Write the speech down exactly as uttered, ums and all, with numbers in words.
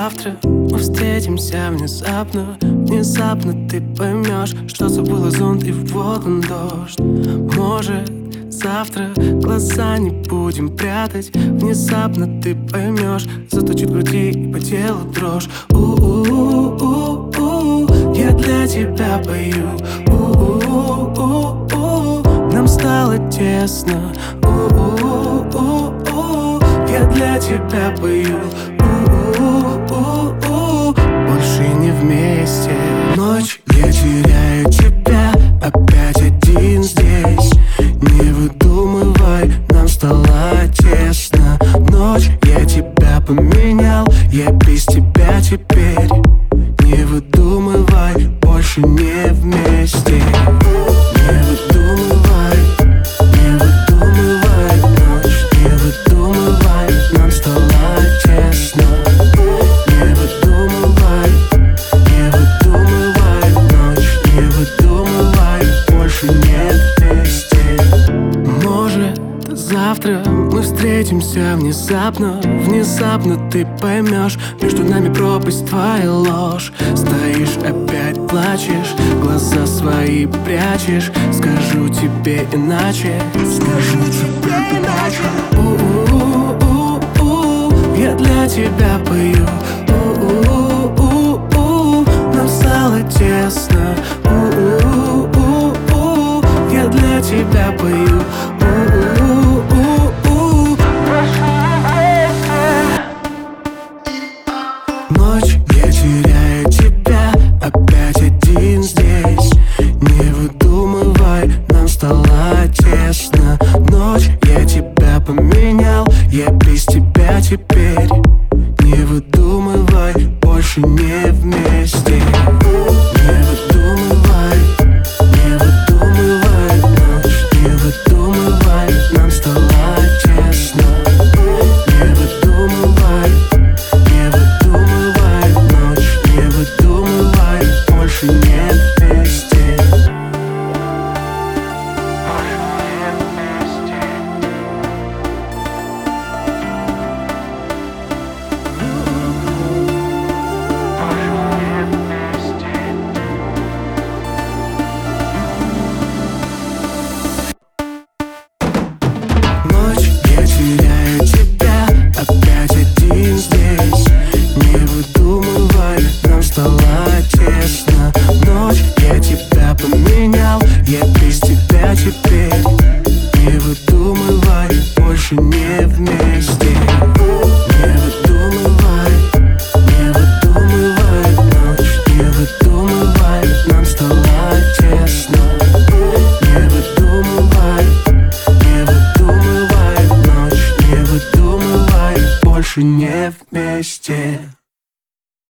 завтра мы встретимся внезапно. Внезапно ты поймешь, что забыла зонт, и вот он дождь. Может, завтра глаза не будем прятать. Внезапно ты поймешь, заточит в груди и по телу дрожь. У-у-у-у-у, я для тебя пою. У-у-у-у-у, нам стало тесно. У-у-у-у-у, я для тебя пою. У-у-у-у-у, больше не вместе. Ночь, я теряю тебя, опять один здесь. Не выдумывай, нам стало тесно. Ночь, я тебя поменял, я без тебя теперь. Не выдумывай, больше не вместе. Не выдумывай, не выдумывай. Ночь, не выдумывай, нам стало тесно. Не выдумывай, не выдумывай. Ночь, не выдумывай, больше не вместе. Может, завтра мы встретимся внезапно. Внезапно ты поймешь, между нами пропасть, твоя ложь. Стоишь, опять плачешь, глаза свои прячешь. Скажу тебе иначе, скажу тебе иначе. У-у-у-у-у, я для тебя пою. У-у-у-у-у, нам стало тесно. У-у-у-у-у, я для тебя пою. Ночь, я теряю тебя, опять один здесь. Не выдумывай, нам стало тесно. Ночь, я тебя поменял, я без тебя теперь. Не выдумывай, больше не вместе. Не выдумывай, не выдумывай. Ночь, не выдумывай, нам стало тесно. Не выдумывай, не выдумывай. Ночь, не выдумывай, больше не вместе. Ночь, я теряю тебя, опять один здесь. Не выдумывай, нам стало тесно. Ночь, я тебя поменял, я без тебя теперь. Не выдумывай, больше не вместе. Не выдумывай, не выдумывай. Ночь, не выдумывай, нам стало тесно. Не выдумывай, не выдумывай. Ночь, не выдумывай, больше не вместе.